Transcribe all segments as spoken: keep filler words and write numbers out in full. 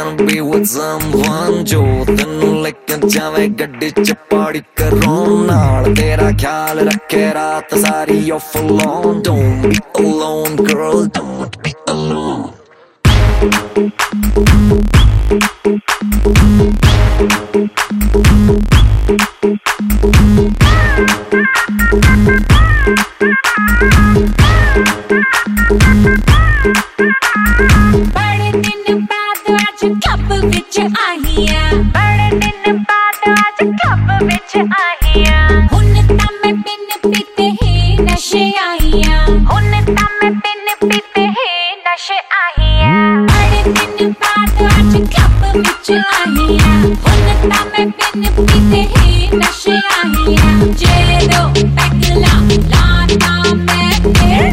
wanna be with someone जो तेनू लेके जावे गड्डी च पार्टी करो नाल तेरा ख्याल रखे रात सारी you're full on don't be alone girl don't be alone बड़े दिन बाद आज कप विच आहियां बड़े दिन बाद आज कप विच आहियां हुन तां मैं बिन पीते ही नशे आहियां हुन तां मैं बिन पीते ही नशे आहियां बड़े दिन बाद आज कप विच आहियां हुन तां मैं बिन पीते ही नशे आहियां जे दो पैगला लाना मैं फिर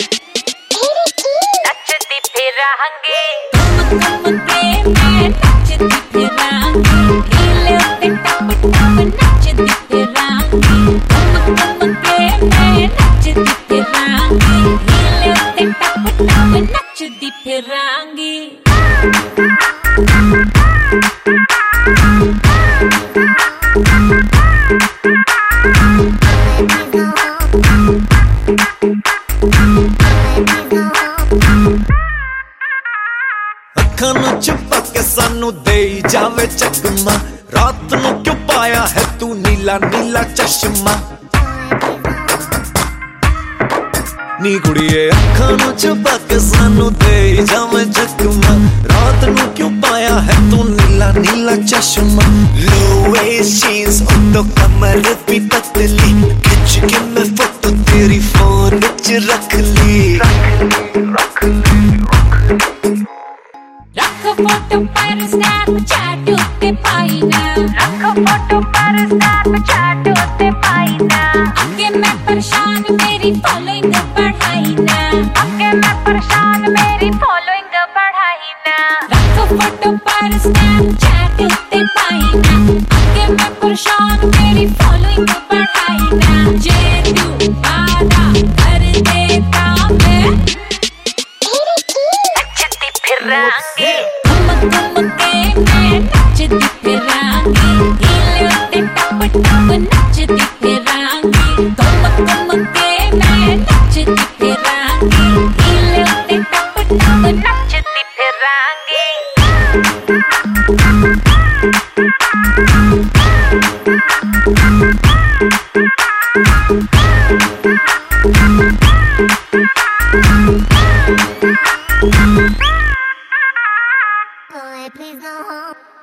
नचती फिरांगी तुम तुम के मैं नचती फिरांगी हिले उते टप टप नचती फिरांगी तुम तुम के मैं नचती फिरांगी हिले उते टप टप नचती फिरांगी ਅੱਖਾਂ ਨੂੰ ਚੁਪਾ ਕੇ ਸਾਨੂੰ ਦੇਈ ਜਾਵੇ ਚਕਮਾ ਰਾਤ ਨੂੰ ਕਿਉਂ ਪਾਇਆ ਹੈ ਤੂੰ ਨੀਲਾ ਨੀਲਾ ਚਸ਼ਮਾ ਨੀ ਕੁੜੀਏ ਅੱਖਾਂ ਨੂੰ ਚੁਪਾ ਕੇ ਸਾਨੂੰ ਦੇਈ ਜਾਵੇ ਚਕਮਾ ਰਾਤ ਨੂੰ ਕਿਉਂ ਪਾਇਆ ਹੈ ਤੂੰ ਨੀਲਾ ਨੀਲਾ ਚਸ਼ਮਾ low waist jeans ਉੱਤੋਂ ਕਮਰ ਵੀ ਪਤਲੀ ਖਿੱਚ ਕੇ ਮੈਂ ਫੋਟੋ ਤੇਰੀ ਫੋਨ ਵਿੱਚ ਰੱਖ ਲਈ ਰੱਖ ਲਈ रख फोटो पर स्नैपचैट उत्ते पाई ना रख फोटो पर स्नैपचैट उत्ते पाई ना अगे मैं परेशान मेरी फॉलोइंग बढ़ाई ना अगे मैं परेशान मेरी फॉलोइंग बढ़ाई ना रख फोटो पर स्नैपचैट उत्ते पाई ना अगे मैं परेशान मेरी फॉलोइंग बढ़ाई ना जे तू वादा कर देता मैं नचती फिरांगी तुम तुम के मैं नचती फिरांगी हिले उते टप टप नचती फिरांगी तुम तुम के मैं नचती फिरांगी हिले उते टप टप नचती फिरांगी Boy, please go home.